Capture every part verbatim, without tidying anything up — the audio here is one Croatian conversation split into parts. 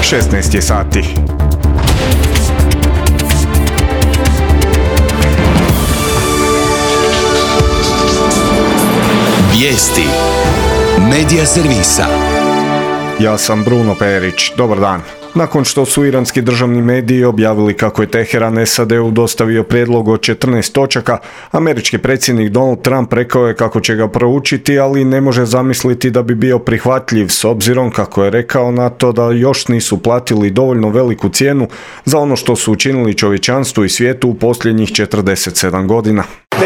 šesnaest je sati. Vijesti Medija servisa. Ja sam Bruno Perić. Dobar dan. Nakon što su iranski državni mediji objavili kako je Teheran S A D-u dostavio prijedlog od četrnaest točaka, američki predsjednik Donald Trump rekao je kako će ga proučiti, ali ne može zamisliti da bi bio prihvatljiv s obzirom, kako je rekao, na to da još nisu platili dovoljno veliku cijenu za ono što su učinili čovječanstvu i svijetu u posljednjih četrdeset sedam godina.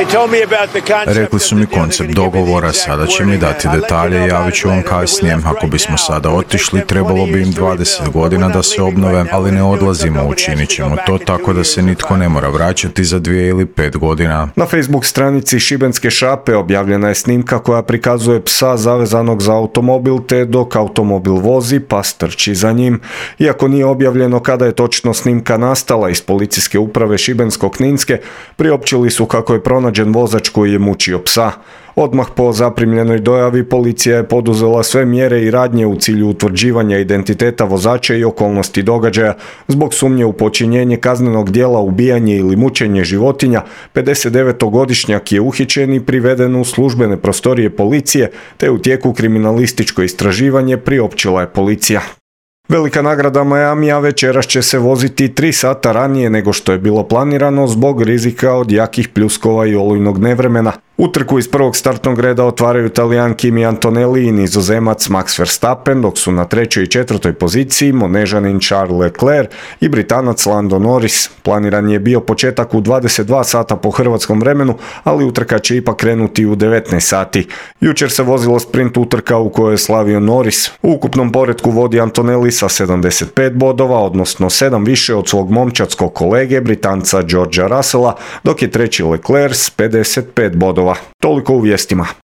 Rekli su mi koncept dogovora, sada će mi dati detalje i javit ću vam kasnije. Ako bismo sada otišli, trebalo bi im dvadeset godina da se obnove, ali ne odlazimo, učinit ćemo to tako da se nitko ne mora vraćati za dvije ili pet godina. Na Facebook stranici Šibenske šape objavljena je snimka koja prikazuje psa zavezanog za automobil, te dok automobil vozi, pas trči za njim. Iako nije objavljeno kada je točno snimka nastala, iz policijske uprave Šibensko-kninske priopćili su kako je pronađen vozač koji je mučio psa. Odmah po zaprimljenoj dojavi policija je poduzela sve mjere i radnje u cilju utvrđivanja identiteta vozača i okolnosti događaja. Zbog sumnje u počinjenje kaznenog djela ubijanje ili mučenje životinja, pedesetdevetogodišnjak je uhićen i priveden u službene prostorije policije, te u tijeku kriminalističko istraživanje, priopćila je policija. Velika nagrada Miamija večeras će se voziti tri sata ranije nego što je bilo planirano zbog rizika od jakih pljuskova i olujnog nevremena. Utrku iz prvog startnog reda otvaraju Talijan Kimi Antonelli i Nizozemac Max Verstappen, dok su na trećoj i četvrtoj poziciji Monežanin Charles Leclerc i Britanac Lando Norris. Planiran je bio početak u dvadeset dva sata po hrvatskom vremenu, ali utrka će ipak krenuti u devetnaest sati. Jučer se vozilo sprint utrka u kojoj je slavio Norris. U ukupnom poretku vodi Antonelli sa sedamdeset pet bodova, odnosno sedam više od svog momčadskog kolege Britanca Georgea Russella, dok je treći Leclerc s pedeset pet bodova. Toliko u vijestima.